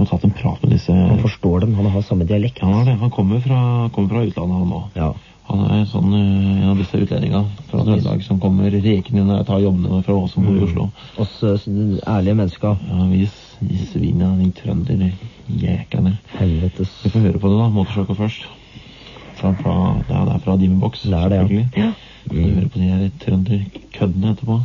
få tatt en prat med disse. Han forstår dem, han har samme dialekt. Han kommer fra utlandet han nå. Ja. Han sånn, en av disse utlendingene fra Trøndelag som kommer rekende når jeg tar jobbene fra oss som bor i Oslo. Oss ærlige mennesker. Ja, vi svinner, de trønder, jækerne. Helvetes. Vi får høre på det da, motorsjåker først. Det er fra Dimebox. Det er det, ja. Vi hører på de her trønder-køddene etterpå.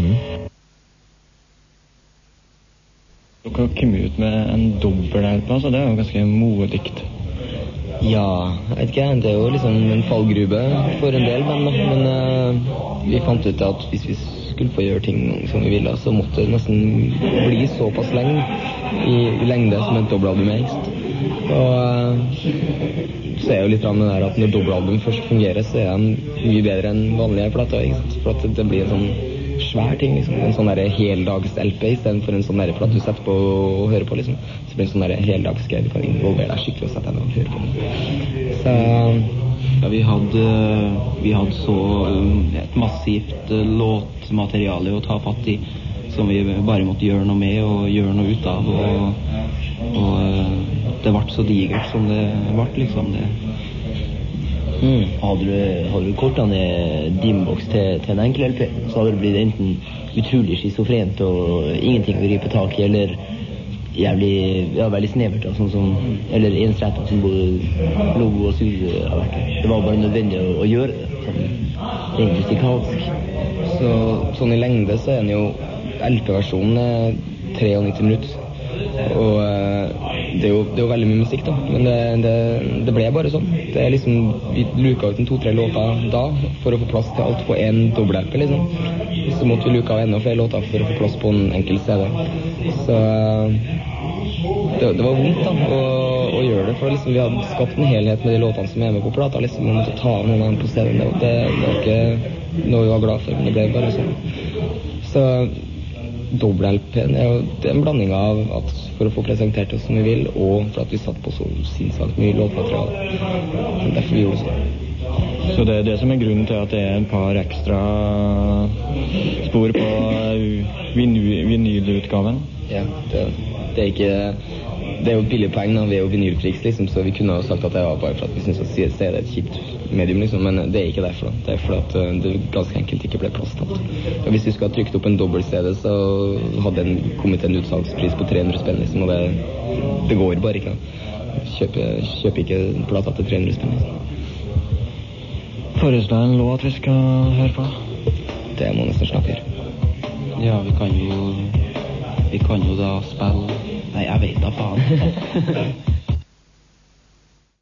Dere kom ut med en dobbel-LP, så det er jo ganske modikt. Ja, jeg vet ikke, det er jo liksom en fallgrube for en del, men vi fant ut at hvis vi skulle få gjøre ting som vi ville, så måtte det nesten bli såpass lenge i lengde som et dobbeltalbum helst. Og så er jo litt det der at når dobbeltalbum først fungerer, så er den mye bedre enn vanlige plater, ikke sant? For at det blir en sånn svær ting, liksom. En sånn der heldags-LP i stedet for en sånn der plate du setter på og hører på, liksom. Så blir det en sånn der heldagsgreie, du kan involvere deg skikkelig og sette deg og høre på. Så ja, vi hadde så et massivt låtmateriale å ta fatt i, som vi bare måtte gjøre noe med og gjøre noe ut av, og det ble så digert som det ble, liksom det. Hadde du kortet ned Dimebox til en enkel LP, så hadde det blitt enten utrolig schizofrent og ingenting å gripe tak i, eller veldig snevert, da, sånn som, eller ensrettet som både logo og sur har vært. Det var bare nødvendig å gjøre det, sånn rent musikalsk. Så sånn i lengde så er den jo LP-versjonen 93 minutter, og det er jo veldig mye musikk da, men det ble bare sånn. Det er liksom, vi luka ut 2-3 låter da, for å få plass til alt på en dobbel-LP, liksom. Så måtte vi luka av enda flere låter for å få plass på en enkel CD. Så det var vondt da, å gjøre det, for liksom, vi hadde skapt en helhet med de låtene som er med på plata, liksom. Vi måtte ta av noen av dem på CD. Det var ikke noe vi var glad for, men det ble bare sånn. Så dobbel-LP-en er jo en blanding av at for å få presentert oss som vi vil, og for at vi satt på så sinnssykt mye låtmateriale. Så derfor vi gjorde det sånn. Så det er det som er grunnen til at det er en par ekstra spor på vinylutgaven? Ja, det er ikke... Det er jo et billig poeng da, vi er jo vinylfriks, liksom, så vi kunne ha sagt at det var bare for at vi synes at CD er et kjipt medium, liksom, men det er ikke derfor da. Det er for at det ganske enkelt ikke ble plass til alt. Og hvis vi skulle ha trykt opp en dobbelt-CD, så hadde den kommet til en utsalgspris på 300 spenn, liksom, og det går bare ikke da. Kjøp ikke plata til 300 spenn, liksom. Foreslå en låt vi skal høre på. Det må nesten snakke her. Ja, vi kan jo da spille. Nei, jeg vet da faen.